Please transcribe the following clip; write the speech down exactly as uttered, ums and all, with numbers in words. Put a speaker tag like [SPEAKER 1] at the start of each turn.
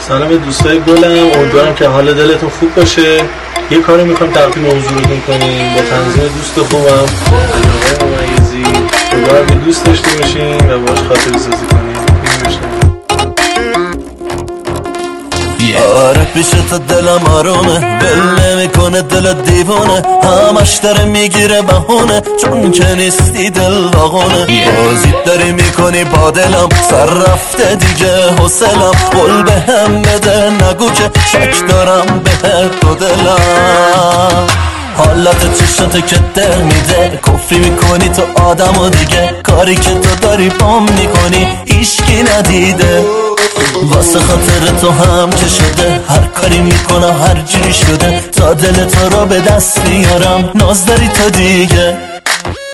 [SPEAKER 1] سلام به دوستای گلم، امیدوارم که حال دلتون خوب باشه. یه کاری میخوام تقدیم حضورتون کنیم با تنظیم دوست خوبم علی ممیزی. امیدوارم که دوست داشته باشین و باهاش خاطره سازی کنیم.
[SPEAKER 2] آره پیش تو دلم آرومه، ول نمیکنه دل دیوانه، همش داره میگیره بهونه چون که نیستی دل واقعونه. بازی داری میکنی با دلم، سر رفته دیگه حوصلم، قول به هم بده نگو که شک دارم بهت تو دلم. حالت چشمت که دل میده، کفری میکنی تو آدم و دیگه کاری که تو داری بام میکنی هیچکی ندیده. واسه خاطر تو هم که شده هر کاری میکنم هر جوری شده تا دل تو را به دست میارم، ناز داری تو دیگه.